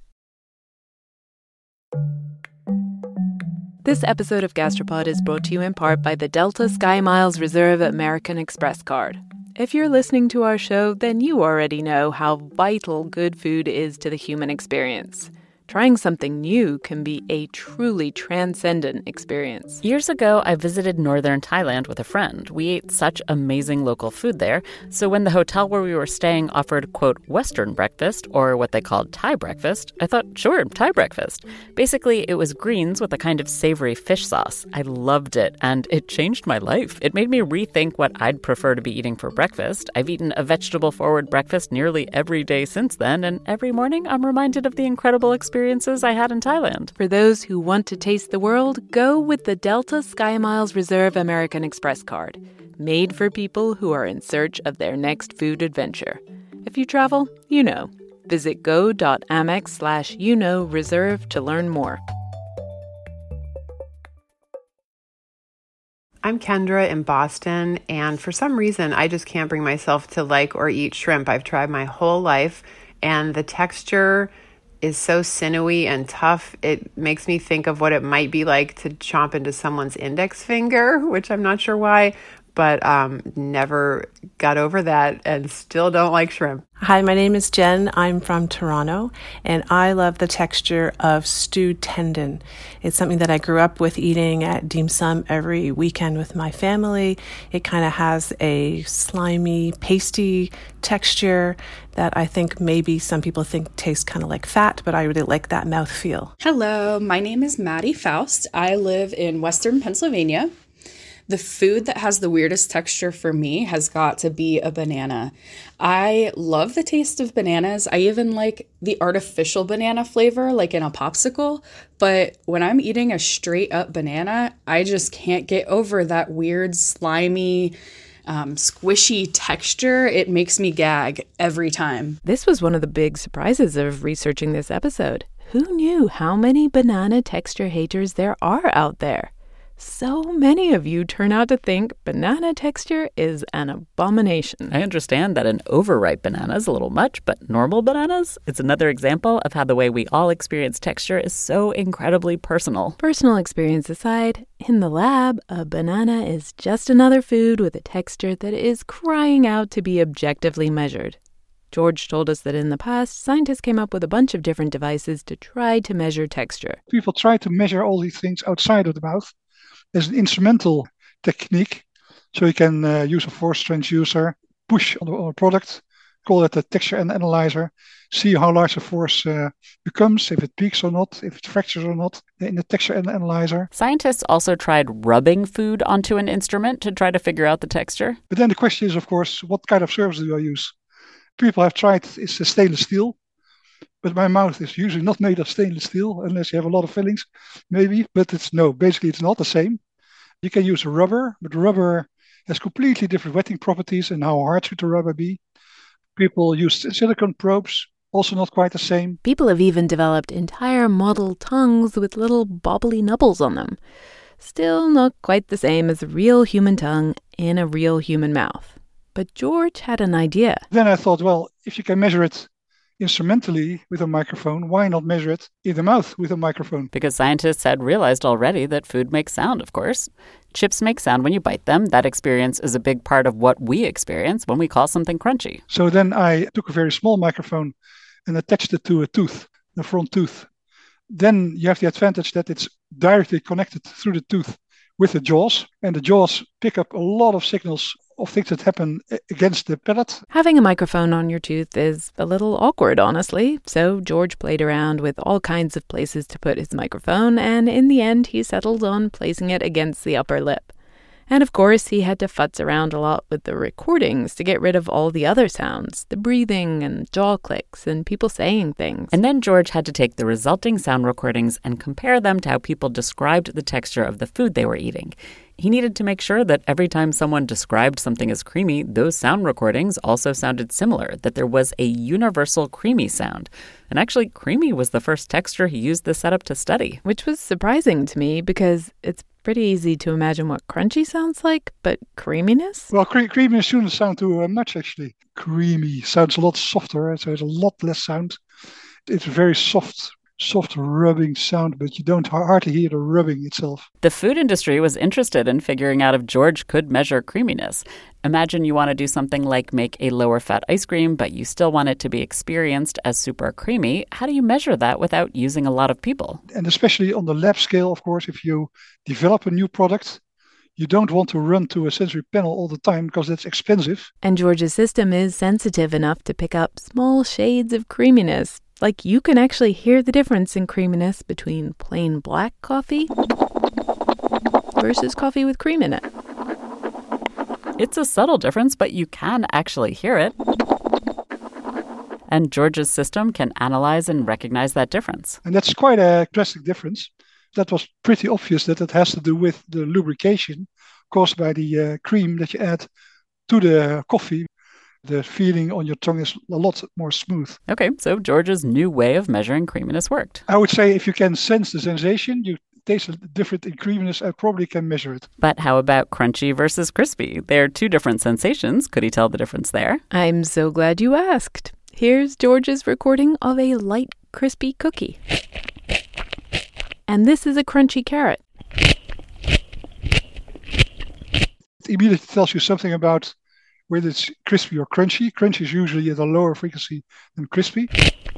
This episode of Gastropod is brought to you in part by the Delta SkyMiles Reserve American Express card. If you're listening to our show, then you already know how vital good food is to the human experience. Trying something new can be a truly transcendent experience. Years ago, I visited northern Thailand with a friend. We ate such amazing local food there. So when the hotel where we were staying offered, quote, Western breakfast, or what they called Thai breakfast, I thought, sure, Thai breakfast. Basically, it was greens with a kind of savory fish sauce. I loved it, and it changed my life. It made me rethink what I'd prefer to be eating for breakfast. I've eaten a vegetable-forward breakfast nearly every day since then, and every morning I'm reminded of the incredible experience experiences I had in Thailand. For those who want to taste the world, go with the Delta SkyMiles Reserve American Express card, made for people who are in search of their next food adventure. If you travel, you know. Visit go.amex slash you know reserve to learn more. I'm Kendra in Boston, and for some reason, I just can't bring myself to like or eat shrimp. I've tried my whole life, and the texture is so sinewy and tough. It makes me think of what it might be like to chomp into someone's index finger, which I'm not sure why, but um, never got over that and still don't like shrimp. Hi, my name is Jen. I'm from Toronto, and I love the texture of stewed tendon. It's something that I grew up with eating at dim sum every weekend with my family. It kind of has a slimy, pasty texture that I think maybe some people think tastes kind of like fat, but I really like that mouthfeel. Hello, my name is Maddie Faust. I live in Western Pennsylvania. The food that has the weirdest texture for me has got to be a banana. I love the taste of bananas. I even like the artificial banana flavor, like in a popsicle. But when I'm eating a straight up banana, I just can't get over that weird, slimy, um, squishy texture. It makes me gag every time. This was one of the big surprises of researching this episode. Who knew how many banana texture haters there are out there? So many of you turn out to think banana texture is an abomination. I understand that an overripe banana is a little much, but normal bananas? It's another example of how the way we all experience texture is so incredibly personal. Personal experience aside, in the lab, a banana is just another food with a texture that is crying out to be objectively measured. George told us that in the past, scientists came up with a bunch of different devices to try to measure texture. People try to measure all these things outside of the mouth. There's an instrumental technique, so you can uh, use a force transducer, push on, the, on a product, call it a texture analyzer, see how large the force uh, becomes, if it peaks or not, if it fractures or not in the texture analyzer. Scientists also tried rubbing food onto an instrument to try to figure out the texture. But then the question is, of course, what kind of surface do I use? People have tried, it's a stainless steel. But my mouth is usually not made of stainless steel, unless you have a lot of fillings, maybe. But it's no, basically it's not the same. You can use a rubber, but rubber has completely different wetting properties and how hard should the rubber be. People used silicone probes, also not quite the same. People have even developed entire model tongues with little bobbly nubbles on them. Still not quite the same as a real human tongue in a real human mouth. But George had an idea. Then I thought, well, if you can measure it instrumentally with a microphone, why not measure it in the mouth with a microphone? Because scientists had realized already that food makes sound, of course. Chips make sound when you bite them. That experience is a big part of what we experience when we call something crunchy. So then I took a very small microphone and attached it to a tooth, the front tooth. Then you have the advantage that it's directly connected through the tooth with the jaws, and the jaws pick up a lot of signals of things that happen against the palate. Having a microphone on your tooth is a little awkward, honestly, so George played around with all kinds of places to put his microphone, and in the end he settled on placing it against the upper lip. And of course, he had to futz around a lot with the recordings to get rid of all the other sounds, the breathing and jaw clicks and people saying things. And then George had to take the resulting sound recordings and compare them to how people described the texture of the food they were eating. He needed to make sure that every time someone described something as creamy, those sound recordings also sounded similar, that there was a universal creamy sound. And actually, creamy was the first texture he used this setup to study. Which was surprising to me because it's pretty easy to imagine what crunchy sounds like, but creaminess? Well, cre- creaminess shouldn't sound too uh, much, actually. Creamy sounds a lot softer, so it's a lot less sound. It's a very soft, soft rubbing sound, but you don't hardly hear the rubbing itself. The food industry was interested in figuring out if George could measure creaminess. Imagine you want to do something like make a lower-fat ice cream, but you still want it to be experienced as super creamy. How do you measure that without using a lot of people? And especially on the lab scale, of course, if you develop a new product, you don't want to run to a sensory panel all the time because that's expensive. And George's system is sensitive enough to pick up small shades of creaminess. Like you can actually hear the difference in creaminess between plain black coffee versus coffee with cream in it. It's a subtle difference, but you can actually hear it. And George's system can analyze and recognize that difference. And that's quite a drastic difference. That was pretty obvious that it has to do with the lubrication caused by the uh, cream that you add to the coffee. The feeling on your tongue is a lot more smooth. Okay, so George's new way of measuring creaminess worked. I would say if you can sense the sensation, you taste a different in creaminess, I probably can measure it. But how about crunchy versus crispy? They're two different sensations. Could he tell the difference there? I'm so glad you asked. Here's George's recording of a light, crispy cookie. And this is a crunchy carrot. It immediately tells you something about whether it's crispy or crunchy. Crunchy is usually at a lower frequency than crispy.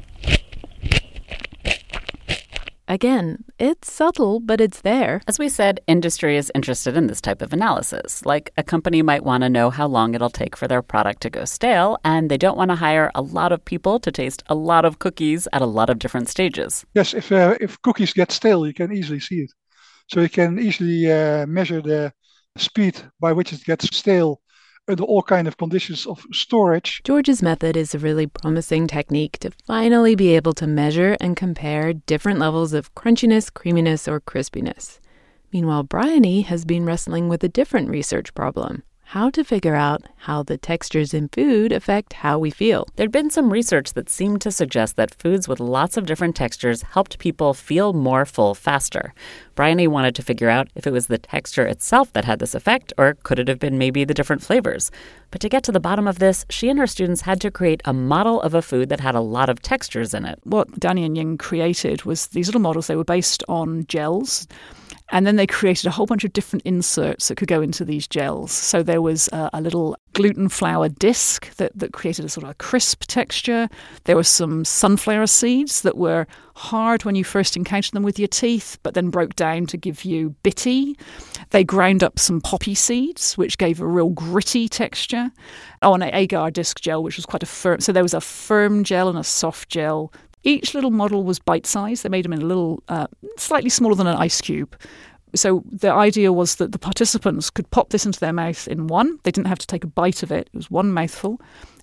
Again, it's subtle, but it's there. As we said, industry is interested in this type of analysis. Like a company might want to know how long it'll take for their product to go stale, and they don't want to hire a lot of people to taste a lot of cookies at a lot of different stages. Yes, if uh, if cookies get stale, you can easily see it. So you can easily uh, measure the speed by which it gets stale under all kinds of conditions of storage. George's method is a really promising technique to finally be able to measure and compare different levels of crunchiness, creaminess, or crispiness. Meanwhile, Bryony has been wrestling with a different research problem: how to figure out how the textures in food affect how we feel. There'd been some research that seemed to suggest that foods with lots of different textures helped people feel more full faster. Bryony wanted to figure out if it was the texture itself that had this effect, or could it have been maybe the different flavors? But to get to the bottom of this, she and her students had to create a model of a food that had a lot of textures in it. What Danny and Ying created was these little models. They were based on gels. And then they created a whole bunch of different inserts that could go into these gels. So there was a, a little gluten flour disc that, that created a sort of a crisp texture. There were some sunflower seeds that were hard when you first encountered them with your teeth, but then broke down to give you bitty. They ground up some poppy seeds, which gave a real gritty texture. Oh, and an agar disc gel, which was quite a firm. So there was a firm gel and a soft gel. Each little model was bite-sized. They made them in a little, uh, slightly smaller than an ice cube. So the idea was that the participants could pop this into their mouth in one. They didn't have to take a bite of it. It was one mouthful.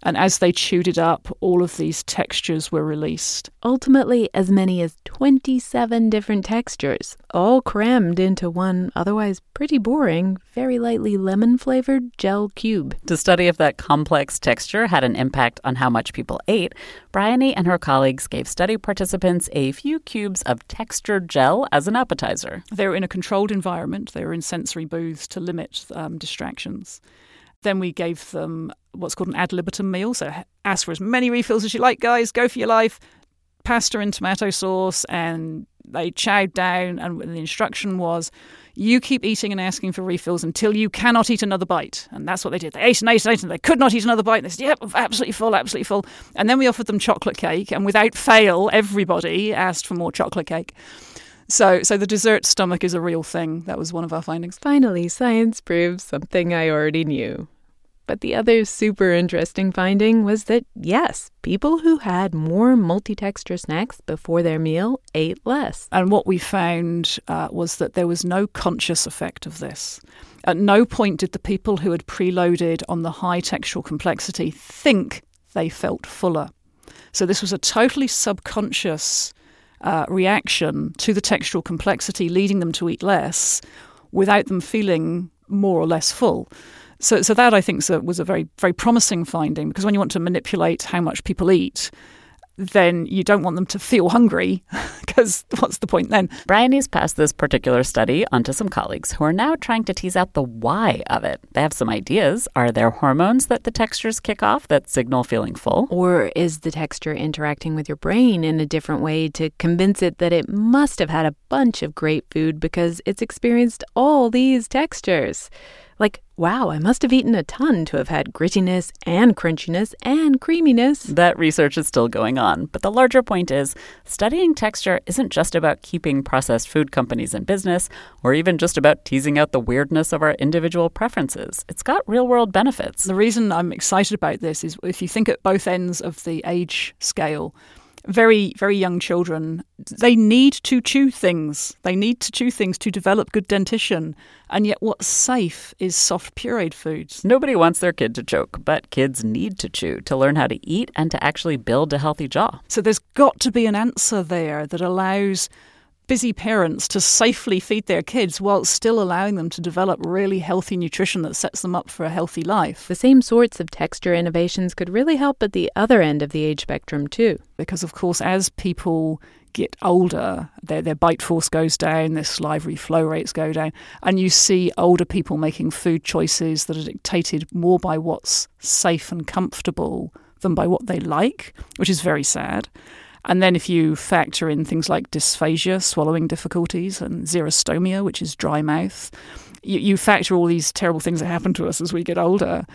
And as they chewed it up, all of these textures were released. Ultimately, as many as twenty-seven different textures, all crammed into one otherwise pretty boring, very lightly lemon-flavored gel cube. To study if that complex texture had an impact on how much people ate, Bryony and her colleagues gave study participants a few cubes of textured gel as an appetizer. They were in a controlled environment. They were in sensory booths to limit um, distractions. Then we gave them what's called an ad libitum meal. So ask for as many refills as you like, guys. Go for your life. Pasta and tomato sauce. And they chowed down. And the instruction was, you keep eating and asking for refills until you cannot eat another bite. And that's what they did. They ate and ate and ate and they could not eat another bite. And they said, yep, absolutely full, absolutely full. And then we offered them chocolate cake. And without fail, everybody asked for more chocolate cake. So so the dessert stomach is a real thing. That was one of our findings. Finally, science proves something I already knew. But the other super interesting finding was that, yes, people who had more multi-texture snacks before their meal ate less. And what we found uh, was that there was no conscious effect of this. At no point did the people who had preloaded on the high textural complexity think they felt fuller. So this was a totally subconscious uh, reaction to the textural complexity, leading them to eat less without them feeling more or less full. So, so that I think was a very, very promising finding, because when you want to manipulate how much people eat, then you don't want them to feel hungry, because what's the point then? Bryony's passed this particular study onto some colleagues who are now trying to tease out the why of it. They have some ideas. Are there hormones that the textures kick off that signal feeling full? Or is the texture interacting with your brain in a different way to convince it that it must have had a bunch of great food because it's experienced all these textures? Like, wow, I must have eaten a ton to have had grittiness and crunchiness and creaminess. That research is still going on. But the larger point is, studying texture isn't just about keeping processed food companies in business, or even just about teasing out the weirdness of our individual preferences. It's got real-world benefits. The reason I'm excited about this is if you think at both ends of the age scale, very, very young children, they need to chew things. They need to chew things to develop good dentition. And yet what's safe is soft pureed foods. Nobody wants their kid to choke, but kids need to chew to learn how to eat and to actually build a healthy jaw. So there's got to be an answer there that allows busy parents to safely feed their kids while still allowing them to develop really healthy nutrition that sets them up for a healthy life. The same sorts of texture innovations could really help at the other end of the age spectrum too. Because, of course, as people get older, their, their bite force goes down, their salivary flow rates go down, and you see older people making food choices that are dictated more by what's safe and comfortable than by what they like, which is very sad. And then if you factor in things like dysphagia, swallowing difficulties, and xerostomia, which is dry mouth, you, you factor all these terrible things that happen to us as we get older.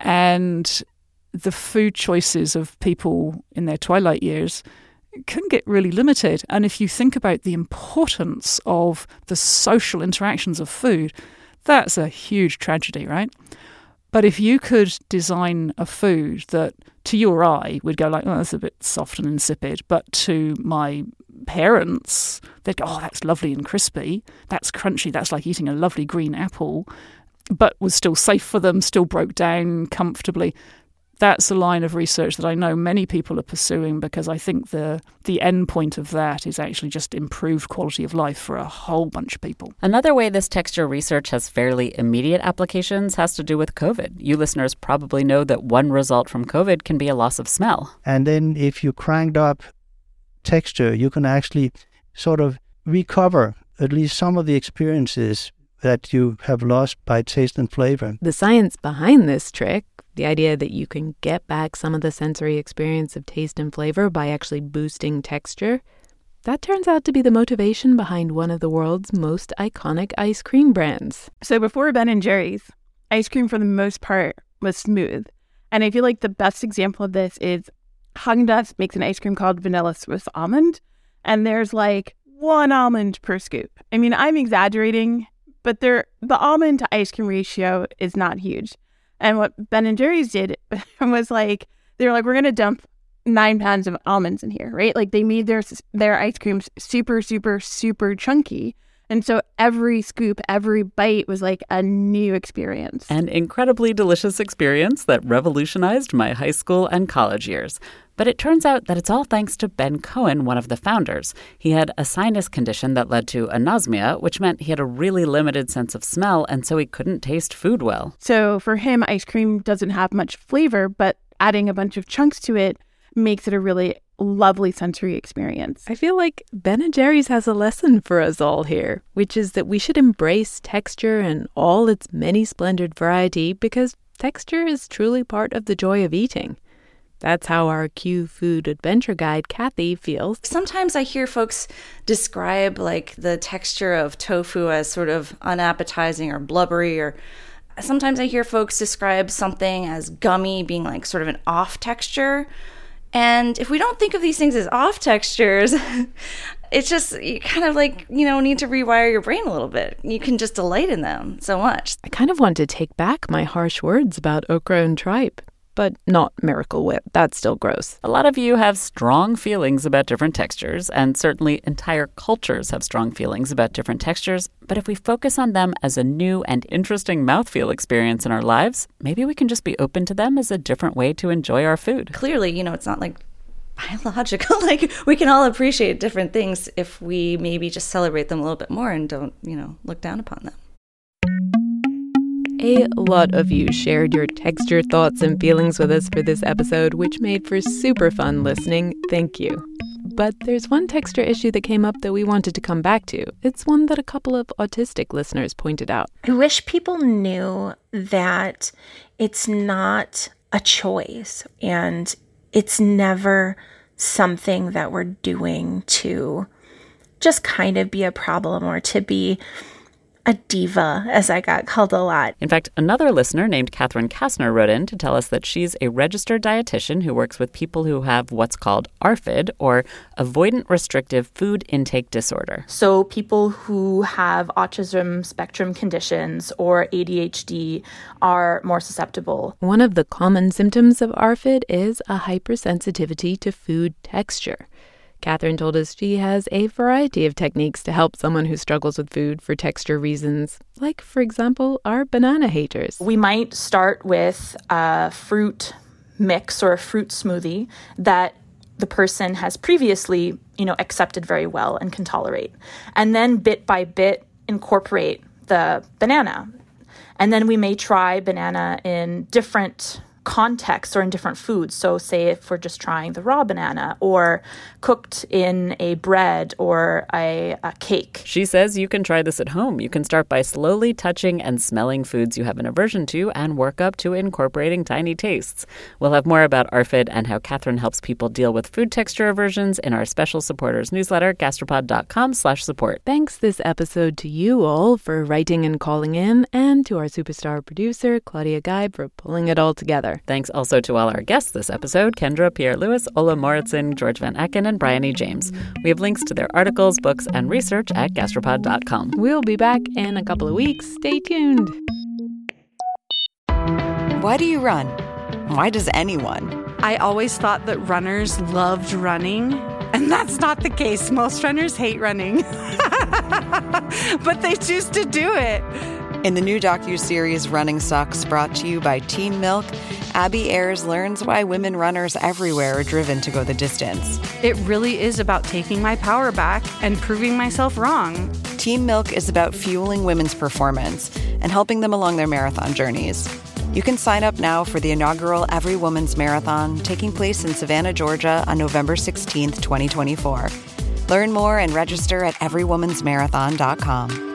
And the food choices of people in their twilight years can get really limited. And if you think about the importance of the social interactions of food, that's a huge tragedy, right? But if you could design a food that to you or I would go like, oh, that's a bit soft and insipid, but to my parents, they'd go, oh, that's lovely and crispy, that's crunchy, that's like eating a lovely green apple, but was still safe for them, still broke down comfortably. That's a line of research that I know many people are pursuing, because I think the the end point of that is actually just improved quality of life for a whole bunch of people. Another way this texture research has fairly immediate applications has to do with COVID. You listeners probably know that one result from COVID can be a loss of smell. And then if you cranked up texture, you can actually sort of recover at least some of the experiences that you have lost by taste and flavor. The science behind this trick, the idea that you can get back some of the sensory experience of taste and flavor by actually boosting texture, that turns out to be the motivation behind one of the world's most iconic ice cream brands. So before Ben and Jerry's, ice cream for the most part was smooth. And I feel like the best example of this is Haagen-Dazs makes an ice cream called Vanilla Swiss Almond, and there's like one almond per scoop. I mean, I'm exaggerating, but they're, the almond to ice cream ratio is not huge. And what Ben and Jerry's did was like, they were like, we're going to dump nine pounds of almonds in here, right? Like they made their their ice creams super, super, super chunky. And so every scoop, every bite was like a new experience. An incredibly delicious experience that revolutionized my high school and college years. But it turns out that it's all thanks to Ben Cohen, one of the founders. He had a sinus condition that led to anosmia, which meant he had a really limited sense of smell, and so he couldn't taste food well. So for him, ice cream doesn't have much flavor, but adding a bunch of chunks to it makes it a really lovely sensory experience. I feel like Ben and Jerry's has a lesson for us all here, which is that we should embrace texture and all its many splendored variety because texture is truly part of the joy of eating. That's how our Q Food Adventure Guide, Kathy, feels. Sometimes I hear folks describe like the texture of tofu as sort of unappetizing or blubbery, or sometimes I hear folks describe something as gummy being like sort of an off texture. And if we don't think of these things as off textures, it's just, you kind of like, you know, need to rewire your brain a little bit. You can just delight in them so much. I kind of want to take back my harsh words about okra and tripe. But not Miracle Whip. That's still gross. A lot of you have strong feelings about different textures, and certainly entire cultures have strong feelings about different textures. But if we focus on them as a new and interesting mouthfeel experience in our lives, maybe we can just be open to them as a different way to enjoy our food. Clearly, you know, it's not like biological. Like, we can all appreciate different things if we maybe just celebrate them a little bit more and don't, you know, look down upon them. A lot of you shared your texture thoughts and feelings with us for this episode, which made for super fun listening. Thank you. But there's one texture issue that came up that we wanted to come back to. It's one that a couple of autistic listeners pointed out. I wish people knew that it's not a choice and it's never something that we're doing to just kind of be a problem or to be a diva, as I got called a lot. In fact, another listener named Catherine Kastner wrote in to tell us that she's a registered dietitian who works with people who have what's called A R F I D, or Avoidant Restrictive Food Intake Disorder. So people who have autism spectrum conditions or A D H D are more susceptible. One of the common symptoms of A R F I D is a hypersensitivity to food texture. Catherine told us she has a variety of techniques to help someone who struggles with food for texture reasons, like, for example, our banana haters. We might start with a fruit mix or a fruit smoothie that the person has previously, you know, accepted very well and can tolerate. And then bit by bit incorporate the banana. And then we may try banana in different contexts or in different foods. So say if we're just trying the raw banana or cooked in a bread or a, a cake. She says you can try this at home. You can start by slowly touching and smelling foods you have an aversion to and work up to incorporating tiny tastes. We'll have more about A R F I D and how Catherine helps people deal with food texture aversions in our special supporters newsletter, gastropod.com slash support. Thanks this episode to you all for writing and calling in, and to our superstar producer, Claudia Geib, for pulling it all together. Thanks also to all our guests this episode, Kendra Pierre-Louis, Ola Moritzen, George Van Aken, and Bryony James. We have links to their articles, books, and research at gastropod dot com. We'll be back in a couple of weeks. Stay tuned. Why do you run? Why does anyone? I always thought that runners loved running, and that's not the case. Most runners hate running, but they choose to do it. In the new docuseries Running Sucks, brought to you by Teen Milk, Abby Ayers learns why women runners everywhere are driven to go the distance. It really is about taking my power back and proving myself wrong. Teen Milk is about fueling women's performance and helping them along their marathon journeys. You can sign up now for the inaugural Every Woman's Marathon, taking place in Savannah, Georgia on November sixteenth, twenty twenty-four. Learn more and register at every womans marathon dot com.